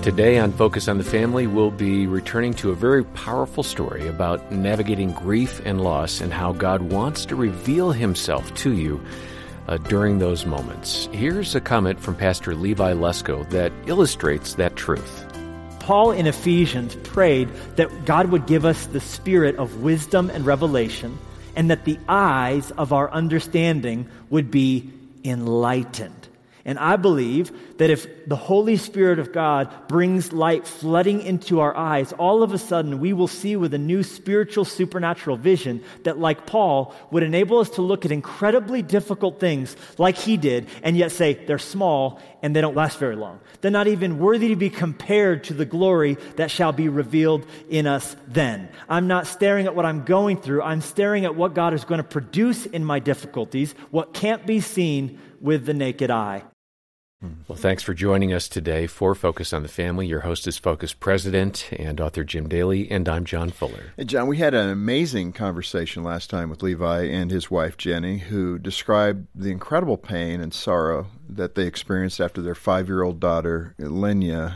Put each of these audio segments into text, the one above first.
Today on Focus on the Family, we'll be returning to a very powerful story about navigating grief and loss and how God wants to reveal himself to you during those moments. Here's a comment from Pastor Levi Lesko that illustrates that truth. Paul in Ephesians prayed that God would give us the spirit of wisdom and revelation, and that the eyes of our understanding would be enlightened. And I believe that if the Holy Spirit of God brings light flooding into our eyes, all of a sudden we will see with a new spiritual, supernatural vision that, like Paul, would enable us to look at incredibly difficult things like he did, and yet say they're small and they don't last very long. They're not even worthy to be compared to the glory that shall be revealed in us then. I'm not staring at what I'm going through. I'm staring at what God is going to produce in my difficulties, what can't be seen with the naked eye. Well, thanks for joining us today for Focus on the Family. Your host is Focus President and author Jim Daly, and I'm John Fuller. Hey, John, we had an amazing conversation last time with Levi and his wife, Jenny, who described the incredible pain and sorrow that they experienced after their 5-year-old daughter, Lenya,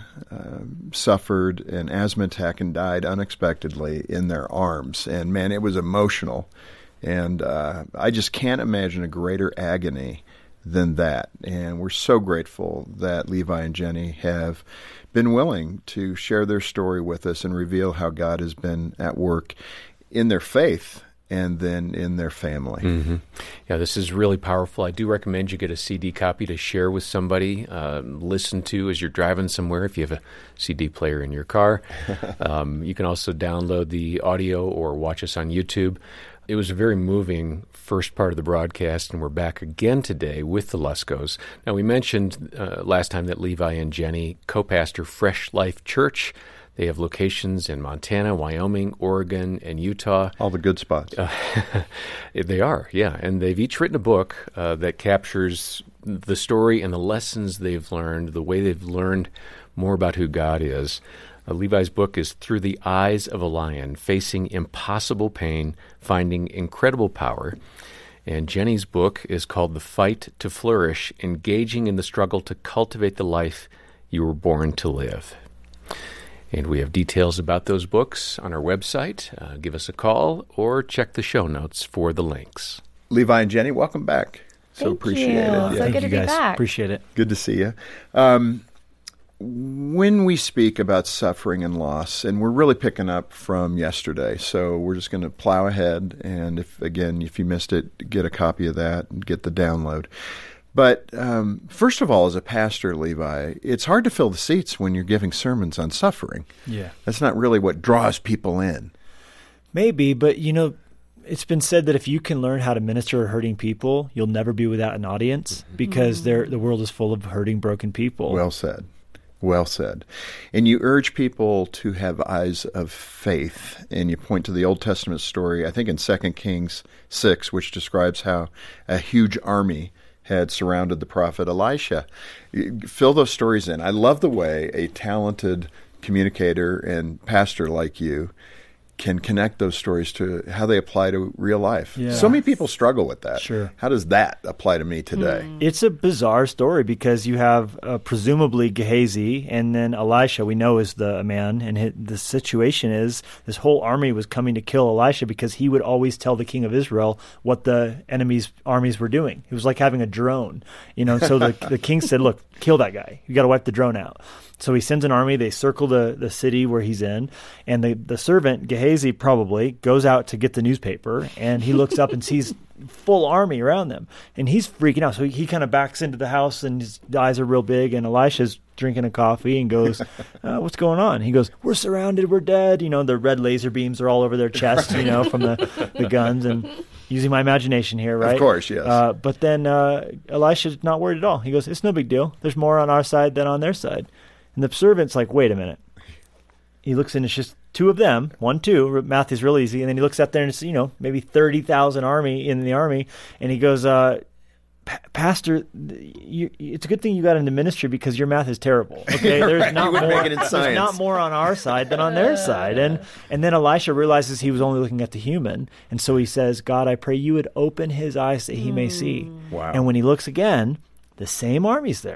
suffered an asthma attack and died unexpectedly in their arms. And, man, it was emotional. And I just can't imagine a greater agony than that. And we're so grateful that Levi and Jenny have been willing to share their story with us and reveal how God has been at work in their faith and then in their family. Mm-hmm. Yeah, this is really powerful. I do recommend you get a CD copy to share with somebody, listen to as you're driving somewhere if you have a CD player in your car. You can also download the audio or watch us on YouTube. It was a very moving first part of the broadcast, and we're back again today with the Leskos. Now, we mentioned last time that Levi and Jenny co-pastor Fresh Life Church. They have locations in Montana, Wyoming, Oregon, and Utah. All the good spots. They are, yeah. And they've each written a book that captures the story and the lessons they've learned, the way they've learned more about who God is. Levi's book is Through the Eyes of a Lion, Facing Impossible Pain, Finding Incredible Power. And Jenny's book is called The Fight to Flourish, Engaging in the Struggle to Cultivate the Life You Were Born to Live. And we have details about those books on our website. Give us a call or check the show notes for the links. Levi and Jenny, welcome back. So appreciate it. Yeah. Thank Good you to be guys. back. Appreciate it. Good to see you. When we speak about suffering and loss, and we're really picking up from yesterday, so we're just going to plow ahead, and if you missed it, get a copy of that and get the download. But first of all, as a pastor, Levi, it's hard to fill the seats when you're giving sermons on suffering. Yeah. That's not really what draws people in. Maybe, but it's been said that if you can learn how to minister to hurting people, you'll never be without an audience because the world is full of hurting, broken people. Well said. Well said. And you urge people to have eyes of faith, and you point to the Old Testament story, I think in 2 Kings 6, which describes how a huge army had surrounded the prophet Elisha. Fill those stories in. I love the way a talented communicator and pastor like you can connect those stories to how they apply to real life. Yeah. So many people struggle with that. Sure. How does that apply to me today? It's a bizarre story because you have presumably Gehazi, and then Elisha, we know, is the man, and the situation is this whole army was coming to kill Elisha because he would always tell the king of Israel what the enemy's armies were doing. It was like having a drone, so the king said, look, kill that guy. You got to wipe the drone out. So he sends an army, they circle the city where he's in, and the servant, Gehazi probably, goes out to get the newspaper, and he looks up and sees full army around them, and he's freaking out. So he kind of backs into the house, and his eyes are real big, and Elisha's drinking a coffee and goes, what's going on? He goes, we're surrounded, we're dead. The red laser beams are all over their chest, from the guns, and using my imagination here, right? Of course, yes. But then Elisha's not worried at all. He goes, it's no big deal. There's more on our side than on their side. And the servant's like, wait a minute. He looks and it's just two of them, 1, 2. Math is real easy. And then he looks out there and it's, maybe 30,000 army in the army. And he goes, Pastor, it's a good thing you got into ministry because your math is terrible. Okay, there's not more on our side than on their side. And then Elisha realizes he was only looking at the human. And so he says, God, I pray you would open his eyes that he may see. Wow. And when he looks again, the same army's there.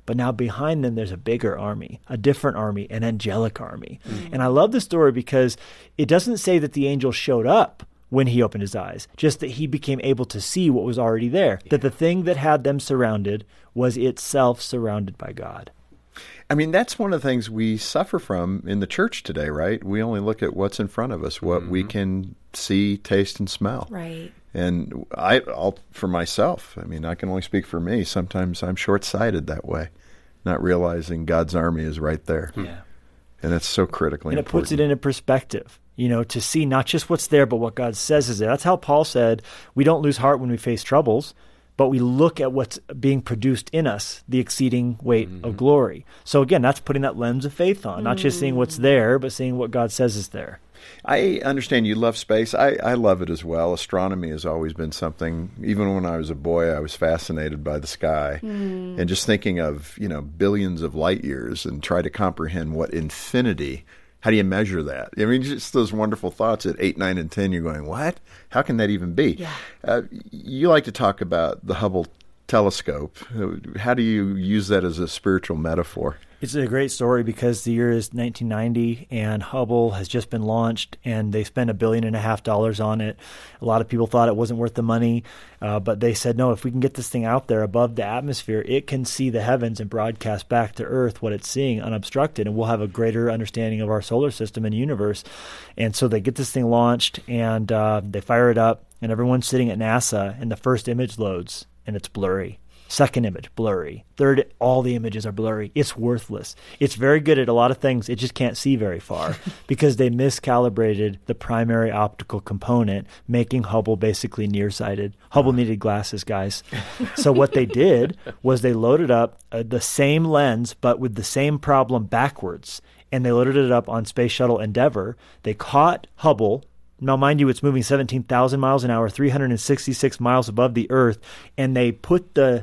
but now behind them there's a bigger army, a different army, an angelic army. And I love the story because it doesn't say that the angel showed up when he opened his eyes, just that he became able to see what was already there, that the thing that had them surrounded was itself surrounded by God. I mean, that's one of the things we suffer from in the church today, right? We only look at what's in front of us, what we can see, taste, and smell. Right. And I'll for myself, I mean, I can only speak for me. Sometimes I'm short-sighted that way, not realizing God's army is right there. Yeah. And that's so critically And it important. puts it into perspective, to see not just what's there, but what God says is there. That's how Paul said, we don't lose heart when we face troubles, but we look at what's being produced in us, the exceeding weight of glory. So again, that's putting that lens of faith on, not just seeing what's there, but seeing what God says is there. I understand you love space. I love it as well. Astronomy has always been something, even when I was a boy, I was fascinated by the sky. And just thinking of, billions of light years and try to comprehend what infinity, how do you measure that? I mean, just those wonderful thoughts at 8, 9, and 10, you're going, what? How can that even be? Yeah. You like to talk about the Hubble telescope. How do you use that as a spiritual metaphor? It's a great story because the year is 1990 and Hubble has just been launched and they spent $1.5 billion on it. A lot of people thought it wasn't worth the money, but they said, no, if we can get this thing out there above the atmosphere, it can see the heavens and broadcast back to Earth what it's seeing unobstructed, and we'll have a greater understanding of our solar system and universe. And so they get this thing launched and they fire it up, and everyone's sitting at NASA, and the first image loads and it's blurry. Second image, blurry. Third, all the images are blurry. It's worthless. It's very good at a lot of things. It just can't see very far because they miscalibrated the primary optical component, making Hubble basically nearsighted. Hubble needed glasses, guys. So what they did was they loaded up the same lens, but with the same problem backwards. And they loaded it up on Space Shuttle Endeavour. They caught Hubble. Now, mind you, it's moving 17,000 miles an hour, 366 miles above the Earth, and they put a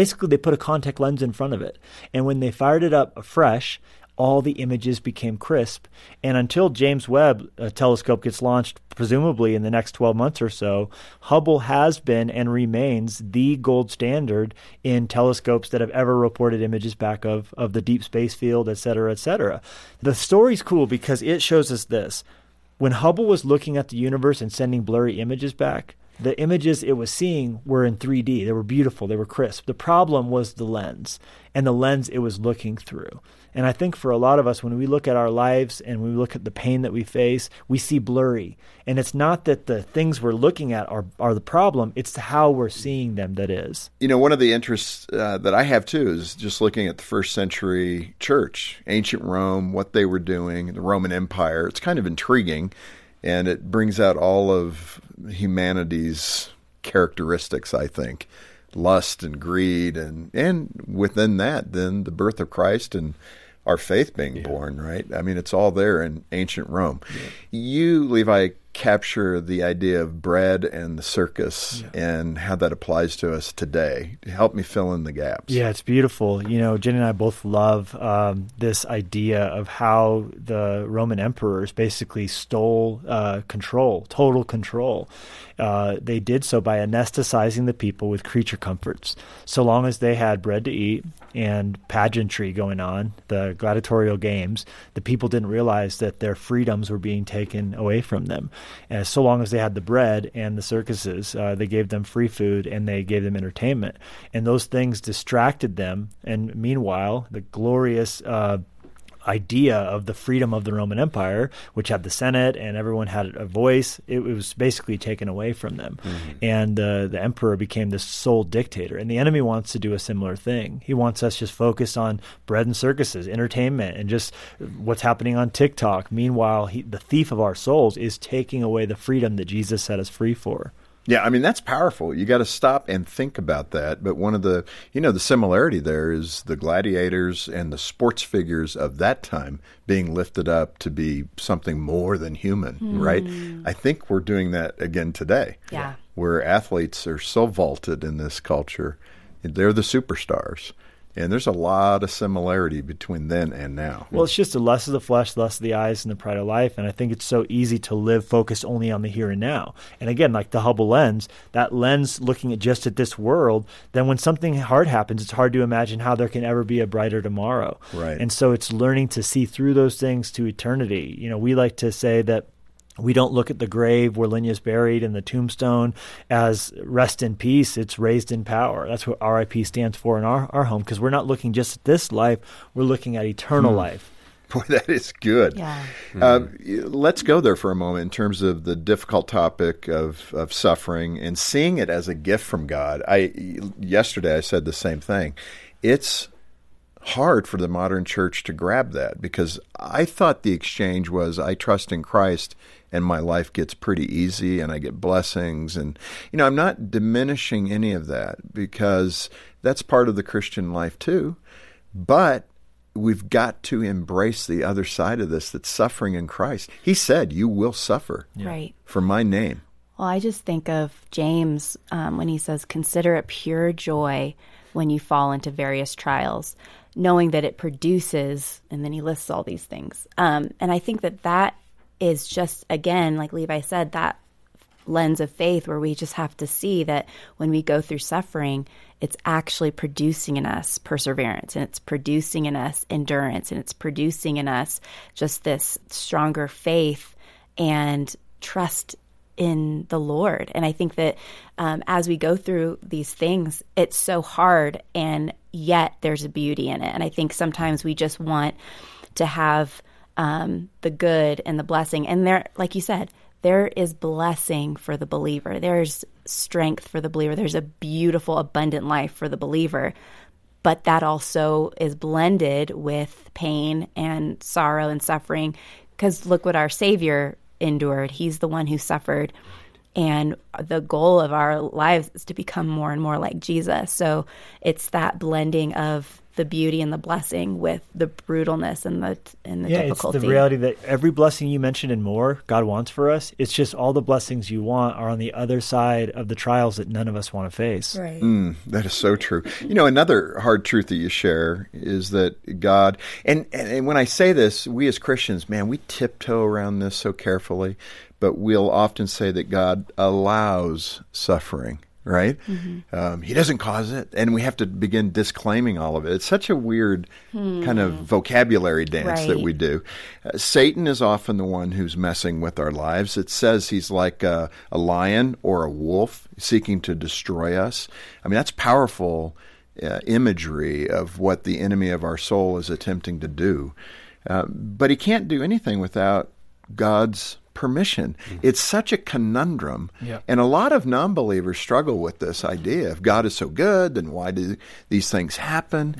contact lens in front of it. And when they fired it up afresh, all the images became crisp. And until James Webb telescope gets launched, presumably in the next 12 months or so, Hubble has been and remains the gold standard in telescopes that have ever reported images back of the deep space field, et cetera, et cetera. The story's cool because it shows us this. When Hubble was looking at the universe and sending blurry images back, the images it was seeing were in 3D. They were beautiful. They were crisp. The problem was the lens and the lens it was looking through. And I think for a lot of us, when we look at our lives and we look at the pain that we face, we see blurry. And it's not that the things we're looking at are the problem. It's how we're seeing them that is. One of the interests that I have, too, is just looking at the first century church, ancient Rome, what they were doing, the Roman Empire. It's kind of intriguing, and it brings out all of humanity's characteristics, I think. Lust and greed, and within that, then the birth of Christ and our faith being born, right? I mean, it's all there in ancient Rome. Yeah. You, Levi, capture the idea of bread and the circus and how that applies to us today. Help me fill in the gaps. Yeah, it's beautiful. Jenny and I both love this idea of how the Roman emperors basically stole total control. They did so by anesthetizing the people with creature comforts. So long as they had bread to eat and pageantry going on, the gladiatorial games, the people didn't realize that their freedoms were being taken away from them. And so long as they had the bread and the circuses, they gave them free food and they gave them entertainment. And those things distracted them. And meanwhile, the glorious idea of the freedom of the Roman Empire, which had the Senate and everyone had a voice, it was basically taken away from them. Mm-hmm. And the emperor became this sole dictator. And the enemy wants to do a similar thing. He wants us just focused on bread and circuses, entertainment, and just what's happening on TikTok. Meanwhile, the thief of our souls is taking away the freedom that Jesus set us free for. Yeah, I mean, that's powerful. You got to stop and think about that. But one of the, the similarity there is the gladiators and the sports figures of that time being lifted up to be something more than human, right? I think we're doing that again today. Yeah. Where athletes are so vaulted in this culture. They're the superstars. And there's a lot of similarity between then and now. Well, it's just the lust of the flesh, the lust of the eyes, and the pride of life. And I think it's so easy to live focused only on the here and now. And again, like the Hubble lens, that lens looking at just at this world, then when something hard happens, it's hard to imagine how there can ever be a brighter tomorrow. Right. And so it's learning to see through those things to eternity. You know, we like to say that we don't look at the grave where Linya's buried and the tombstone as rest in peace. It's raised in power. That's what RIP stands for in our home, because we're not looking just at this life. We're looking at eternal life. Boy, that is good. Yeah. Let's go there for a moment in terms of the difficult topic of suffering and seeing it as a gift from God. Yesterday I said the same thing. It's hard for the modern church to grab that, because I thought the exchange was I trust in Christ and my life gets pretty easy and I get blessings. And, you know, I'm not diminishing any of that, because that's part of the Christian life too. But we've got to embrace the other side of this, that's suffering in Christ. He said, you will suffer Right. for my name. Well, I just think of James when he says, consider it pure joy when you fall into various trials, knowing that it produces, and then he lists all these things. And I think that is just, again, like Levi said, that lens of faith where we just have to see that when we go through suffering, it's actually producing in us perseverance, and it's producing in us endurance, and it's producing in us just this stronger faith and trust in the Lord. And I think that as we go through these things, it's so hard, and yet there's a beauty in it. And I think sometimes we just want to have the good and the blessing. And there, like you said, there is blessing for the believer. There's strength for the believer. There's a beautiful, abundant life for the believer. But that also is blended with pain and sorrow and suffering. Because look what our Savior endured. He's the one who suffered. And the goal of our lives is to become more and more like Jesus. So it's that blending of the beauty and the blessing with the brutalness and the difficulty. It's the reality that every blessing you mentioned and more God wants for us. It's just all the blessings you want are on the other side of the trials that none of us want to face. Right. That is so true. You know, another hard truth that you share is that God, and when I say this, we as Christians, man, we tiptoe around this so carefully, but we'll often say that God allows suffering. Right? Mm-hmm. He doesn't cause it, and we have to begin disclaiming all of it. It's such a weird kind of vocabulary dance that we do. Satan is often the one who's messing with our lives. It says he's like a lion or a wolf seeking to destroy us. I mean, that's powerful imagery of what the enemy of our soul is attempting to do. But he can't do anything without God's permission. It's such a conundrum. And a lot of non-believers struggle with this idea. If God is so good, then why do these things happen?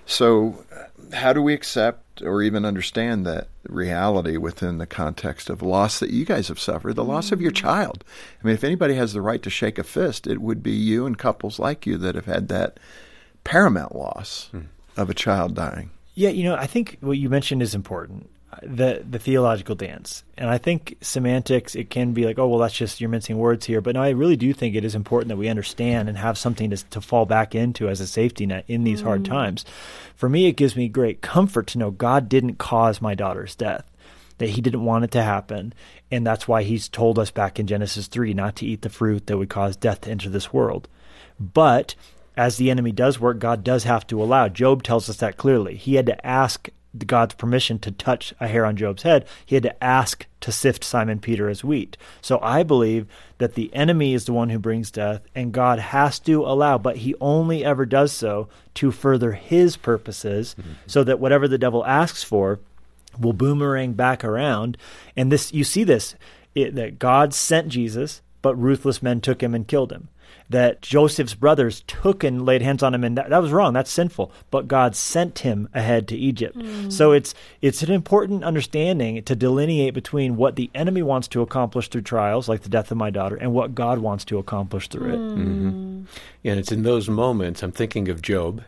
So how do we accept or even understand that reality within the context of loss that you guys have suffered, the loss of your child? I mean, if anybody has the right to shake a fist, it would be you and couples like you that have had that paramount loss of a child dying. Yeah, you know, I think what you mentioned is important. The theological dance. And I think semantics, it can be like, oh, well, that's just, you're mincing words here. But no, I really do think it is important that we understand and have something to fall back into as a safety net in these hard times. For me, it gives me great comfort to know God didn't cause my daughter's death, that he didn't want it to happen. And that's why he's told us back in Genesis 3 not to eat the fruit that would cause death to enter this world. But as the enemy does work, God does have to allow. Job tells us that clearly. He had to ask God's permission to touch a hair on Job's head. He had to ask to sift Simon Peter as wheat. So I believe that the enemy is the one who brings death, and God has to allow, but he only ever does so to further his purposes, so that whatever the devil asks for will boomerang back around. And this, you see this, that God sent Jesus, but ruthless men took him and killed him. That Joseph's brothers took and laid hands on him, and that was wrong. That's sinful. But God sent him ahead to Egypt. So it's an important understanding to delineate between what the enemy wants to accomplish through trials, like the death of my daughter, and what God wants to accomplish through it. Yeah, and it's in those moments, I'm thinking of Job.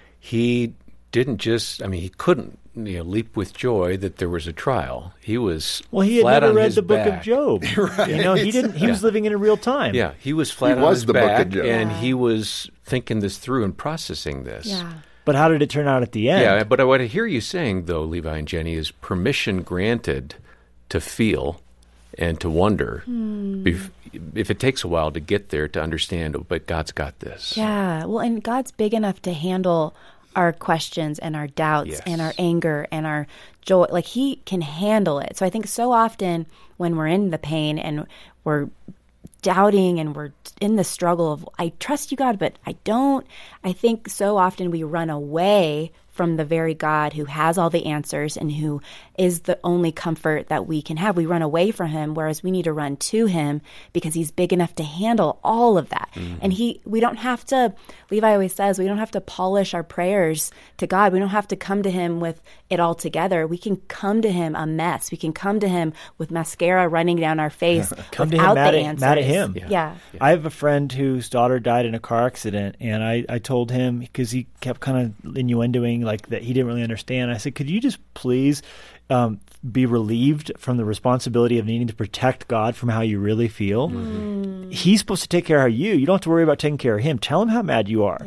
He didn't just, he couldn't leap with joy that there was a trial. He was he had flat never on read his the book back. of Job. Right. He didn't. He was living in a real time. Yeah, he was flat He on was his the book back, of Job. and he was thinking this through and processing this. Yeah. But how did it turn out at the end? Yeah, but what I hear you saying, though, Levi and Jenny, is permission granted to feel and to wonder if it takes a while to get there to understand, but God's got this. Yeah. Well, and God's big enough to handle our questions and our doubts and our anger and our joy. Like, he can handle it. So I think so often when we're in the pain and we're doubting and we're in the struggle of, I trust you, God, but I don't. I think so often we run away from the very God who has all the answers and who is the only comfort that we can have. We run away from him, whereas we need to run to him because he's big enough to handle all of that. And we don't have to, Levi always says, we don't have to polish our prayers to God. We don't have to come to him with it all together. We can come to him a mess. We can come to him with mascara running down our face Come to without him the answers. mad at him. Yeah. I have a friend whose daughter died in a car accident, and I told him, because he kept kind of innuendoing like that he didn't really understand. I said, could you just please be relieved from the responsibility of needing to protect God from how you really feel? He's supposed to take care of you. You don't have to worry about taking care of him. Tell him how mad you are.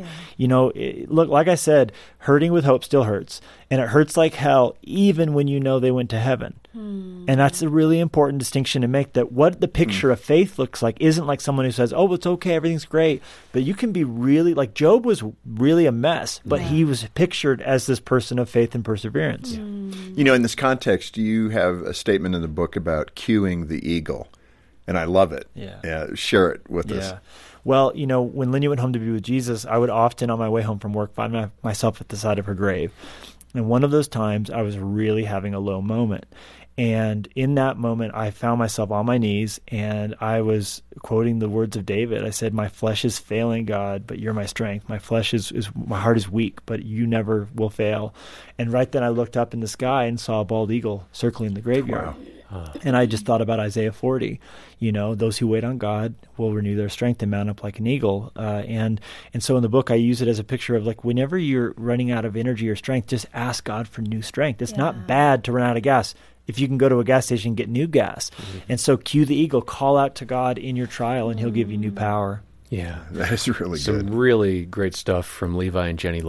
Look, like I said, hurting with hope still hurts. And it hurts like hell even when you know they went to heaven. And that's a really important distinction to make, that what the picture of faith looks like isn't like someone who says, oh, it's okay, everything's great. But you can be really, like Job was really a mess, but he was pictured as this person of faith and perseverance. You know, in this context, you have a statement in the book about cueing the eagle, and I love it. Yeah, share it with us. Well, when Lydia went home to be with Jesus, I would often, on my way home from work, find myself at the side of her grave. And one of those times, I was really having a low moment. And in that moment, I found myself on my knees, and I was quoting the words of David. I said, my flesh is failing, God, but you're my strength. My my heart is weak, but you never will fail. And right then I looked up in the sky and saw a bald eagle circling the graveyard. Wow. And I just thought about Isaiah 40. Those who wait on God will renew their strength and mount up like an eagle. And so in the book, I use it as a picture of, like, whenever you're running out of energy or strength, just ask God for new strength. It's not bad to run out of gas if you can go to a gas station and get new gas. And so cue the eagle, call out to God in your trial, and he'll give you new power. Yeah, that is really Some good. really great stuff from Levi and Jenny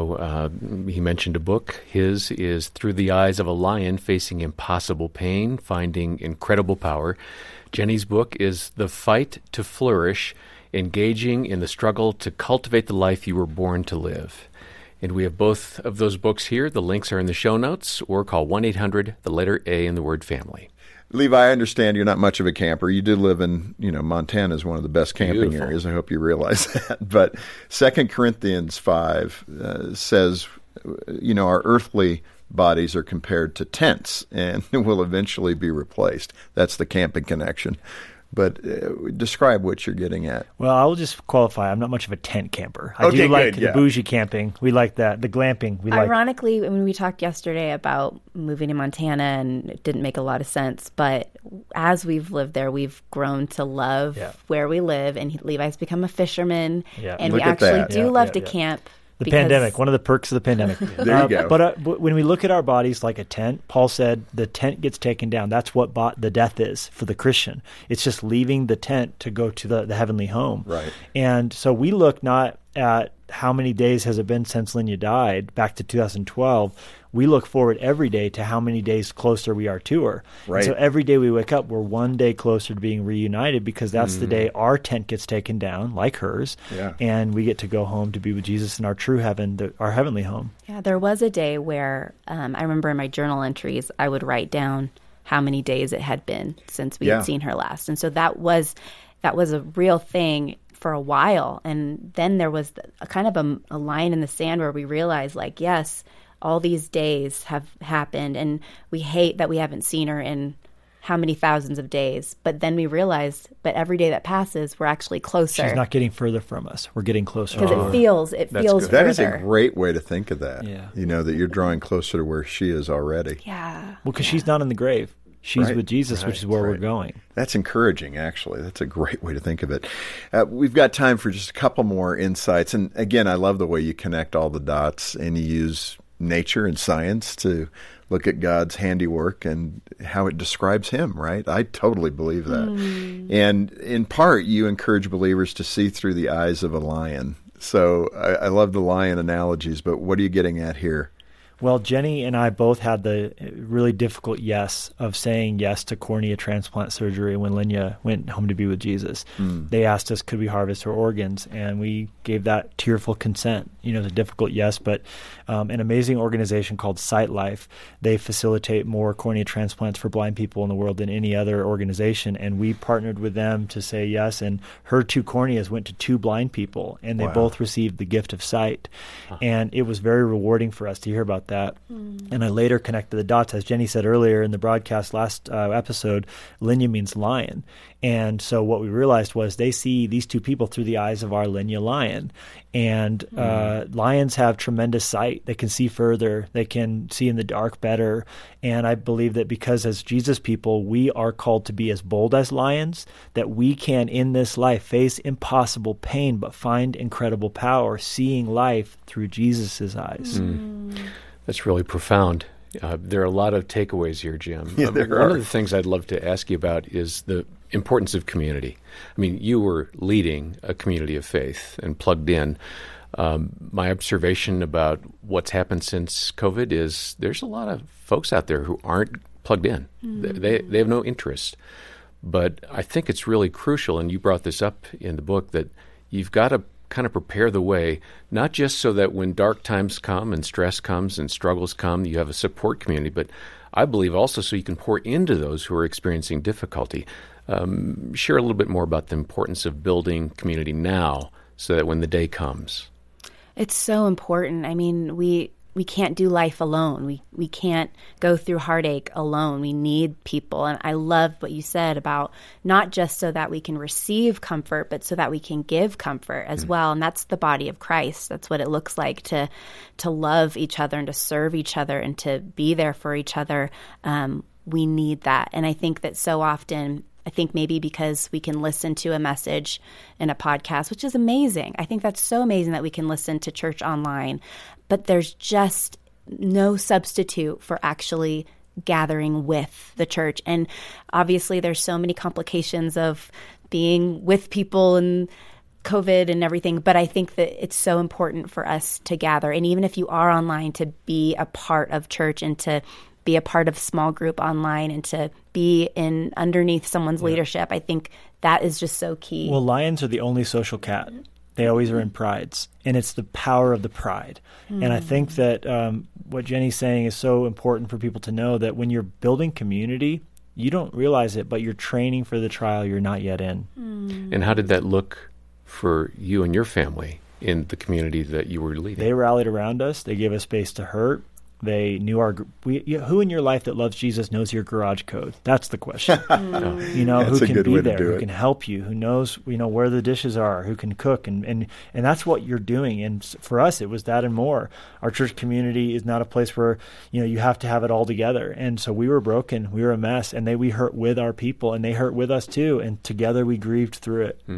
Lesko. He mentioned a book. His is Through the Eyes of a Lion, Facing Impossible Pain, Finding Incredible Power. Jenny's book is The Fight to Flourish, Engaging in the Struggle to Cultivate the Life You Were Born to Live. And we have both of those books here. The links are in the show notes, or call 1-800, the letter A in the word family. Levi, I understand you're not much of a camper. You do live in, Montana is one of the best camping areas. I hope you realize that. But 2 Corinthians 5 says, our earthly bodies are compared to tents and will eventually be replaced. That's the camping connection. But describe what you're getting at. Well, I will just qualify. I'm not much of a tent camper. I do like the bougie camping. We like that. The glamping. Ironically, when we talked yesterday about moving to Montana, and it didn't make a lot of sense, but as we've lived there, we've grown to love where we live. And Levi's become a fisherman. And we actually do love to camp. The pandemic, one of the perks of the pandemic. There you go. But when we look at our bodies like a tent, Paul said the tent gets taken down. That's what the death is for the Christian. It's just leaving the tent to go to the heavenly home. Right. And so we look not at how many days has it been since Lynia died, back to 2012. We look forward every day to how many days closer we are to her. Right. And so every day we wake up, we're one day closer to being reunited, because that's the day our tent gets taken down, like hers, and we get to go home to be with Jesus in our true heaven, our heavenly home. Yeah, there was a day where I remember in my journal entries, I would write down how many days it had been since we had seen her last. And so that was a real thing for a while. And then there was a kind of a line in the sand where we realized, like, yes, all these days have happened, and we hate that we haven't seen her in how many thousands of days. But then we realized, but every day that passes, we're actually closer. She's not getting further from us. We're getting closer. Because it feels further. That is a great way to think of that. Yeah. That you're drawing closer to where she is already. Yeah. Well, because she's not in the grave. She's with Jesus, which is where we're going. That's encouraging, actually. That's a great way to think of it. We've got time for just a couple more insights. And again, I love the way you connect all the dots and you use nature and science to look at God's handiwork and how it describes him, right? I totally believe that. And in part, you encourage believers to see through the eyes of a lion. So I love the lion analogies, but what are you getting at here? Well, Jenny and I both had the really difficult yes of saying yes to cornea transplant surgery when Linya went home to be with Jesus. They asked us, could we harvest her organs? And we gave that tearful consent. It's a difficult yes, but an amazing organization called Sight Life, they facilitate more cornea transplants for blind people in the world than any other organization. And we partnered with them to say yes. And her 2 corneas went to 2 blind people, and they both received the gift of sight. And it was very rewarding for us to hear about that. And I later connected the dots. As Jenny said earlier in the broadcast last episode, Linya means lion. And so what we realized was they see these 2 people through the eyes of our Linya lion. And lions have tremendous sight. They can see further. They can see in the dark better. And I believe that because as Jesus people, we are called to be as bold as lions, that we can in this life face impossible pain, but find incredible power, seeing life through Jesus' eyes. That's really profound. There are a lot of takeaways here, Jim. Yeah, one of the things I'd love to ask you about is the importance of community. I mean, you were leading a community of faith and plugged in. My observation about what's happened since COVID is there's a lot of folks out there who aren't plugged in. They have no interest. But I think it's really crucial, and you brought this up in the book, that you've got to kind of prepare the way, not just so that when dark times come and stress comes and struggles come, you have a support community, but I believe also so you can pour into those who are experiencing difficulty. Share a little bit more about the importance of building community now so that when the day comes. It's so important. I mean, we can't do life alone. We can't go through heartache alone. We need people. And I love what you said about not just so that we can receive comfort, but so that we can give comfort as well. And that's the body of Christ. That's what it looks like to love each other and to serve each other and to be there for each other. We need that. And I think that so often, I think maybe because we can listen to a message in a podcast, which is amazing. I think that's so amazing that we can listen to church online. But there's just no substitute for actually gathering with the church. And obviously there's so many complications of being with people and COVID and everything. But I think that it's so important for us to gather. And even if you are online, to be a part of church and to be a part of small group online and to be in underneath someone's leadership. I think that is just so key. Well, lions are the only social cat. They always are in prides, and it's the power of the pride. And I think that what Jenny's saying is so important for people to know, that when you're building community, you don't realize it, but you're training for the trial you're not yet in. And how did that look for you and your family in the community that you were leading? They rallied around us. They gave us space to hurt. They knew who in your life that loves Jesus knows your garage code? That's the question. Who can be there, who can help you, who knows, where the dishes are, who can cook. And that's what you're doing. And for us, it was that and more. Our church community is not a place where, you have to have it all together. And so we were broken. We were a mess. And we hurt with our people, and they hurt with us too. And together we grieved through it.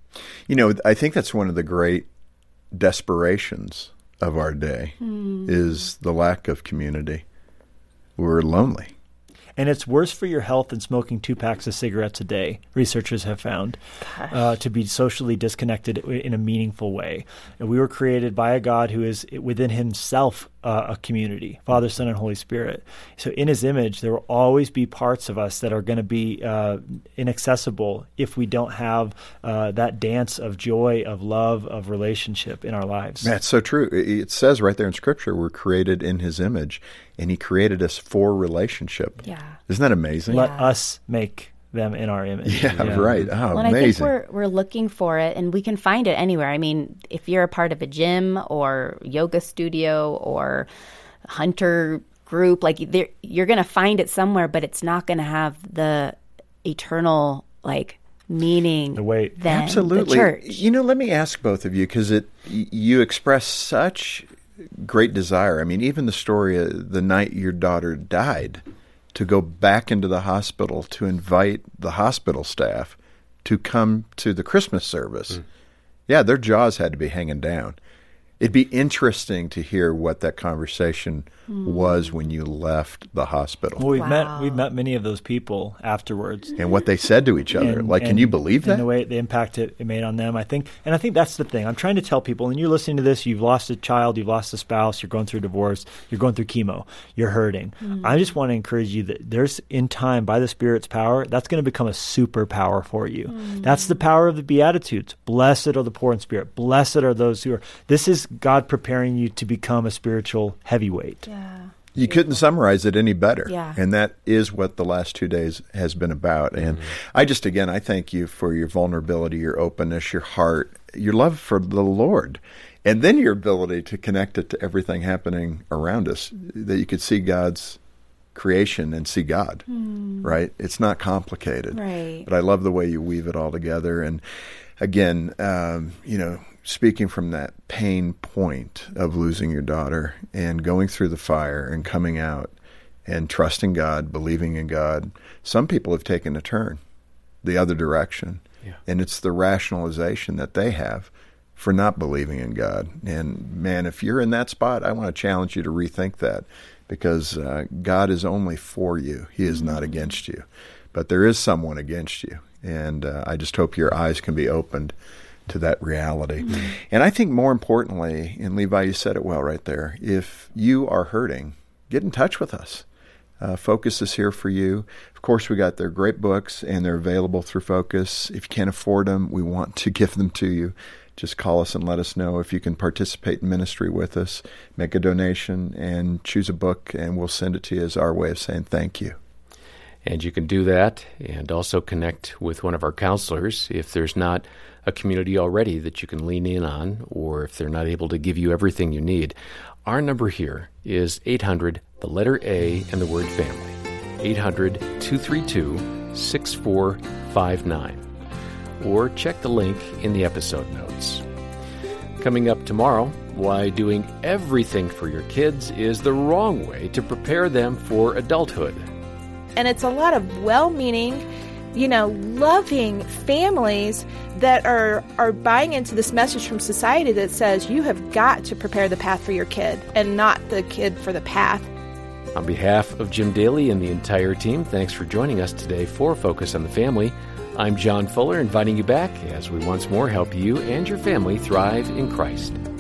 I think that's one of the great desperations of our day is the lack of community. We're lonely. And it's worse for your health than smoking 2 packs of cigarettes a day, researchers have found, to be socially disconnected in a meaningful way. And we were created by a God who is within himself a community, Father, Son, and Holy Spirit. So in his image, there will always be parts of us that are going to be inaccessible if we don't have that dance of joy, of love, of relationship in our lives. That's so true. It says right there in Scripture, we're created in his image, and he created us for relationship. Yeah. Isn't that amazing? Let us make them in our image. Yeah, right. Oh, well, amazing. I think we're looking for it, and we can find it anywhere. I mean, if you're a part of a gym or yoga studio or hunter group, you're going to find it somewhere, but it's not going to have the eternal meaning the weight. Than Absolutely. the church. Let me ask both of you, because you express such great desire. I mean, even the story of the night your daughter died, to go back into the hospital to invite the hospital staff to come to the Christmas service. Yeah, their jaws had to be hanging down. It'd be interesting to hear what that conversation was when you left the hospital. Well, we've met many of those people afterwards, and what they said to each other. Can you believe that? And the way the impact it made on them, I think that's the thing. I'm trying to tell people, and you're listening to this, you've lost a child, you've lost a spouse, you're going through divorce, you're going through chemo, you're hurting. I just want to encourage you that there's, in time, by the Spirit's power, that's going to become a superpower for you. That's the power of the Beatitudes. Blessed are the poor in spirit. Blessed are those who are. This is God preparing you to become a spiritual heavyweight. Yeah. You couldn't summarize it any better. Yeah. And that is what the last 2 days has been about. And I thank you for your vulnerability, your openness, your heart, your love for the Lord, and then your ability to connect it to everything happening around us, that you could see God's creation and see God, right? It's not complicated. Right. But I love the way you weave it all together. And again, speaking from that pain point of losing your daughter and going through the fire and coming out and trusting God, believing in God, some people have taken a turn the other direction. Yeah. And it's the rationalization that they have for not believing in God. And man, if you're in that spot, I want to challenge you to rethink that, because God is only for you. He is not against you. But there is someone against you. And I just hope your eyes can be opened to that reality. And I think more importantly, and Levi, you said it well right there, if you are hurting, get in touch with us. Focus is here for you. Of course, we got their great books, and they're available through Focus. If you can't afford them, we want to give them to you. Just call us and let us know if you can participate in ministry with us. Make a donation and choose a book, and we'll send it to you as our way of saying thank you. And you can do that and also connect with one of our counselors if there's not a community already that you can lean in on, or if they're not able to give you everything you need. Our number here is 800, the letter A, and the word family. 800-232-6459. Or check the link in the episode notes. Coming up tomorrow, why doing everything for your kids is the wrong way to prepare them for adulthood. And it's a lot of well-meaning, loving families that are buying into this message from society that says you have got to prepare the path for your kid and not the kid for the path. On behalf of Jim Daly and the entire team, thanks for joining us today for Focus on the Family. I'm John Fuller, inviting you back as we once more help you and your family thrive in Christ.